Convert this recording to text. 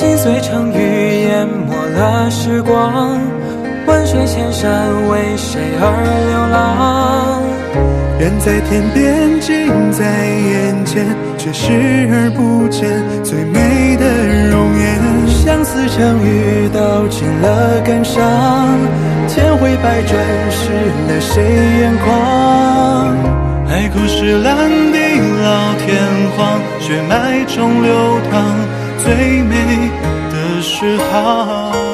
心碎成雨，淹没了时光。万水千山，为谁而流浪？ 人在天边，近在眼前，却视而不见最美的容颜。 相思成雨，道尽了感伤。千回百转，失了谁眼眶？ 爱故事烂地老天荒，血脉中流淌最美的诗行。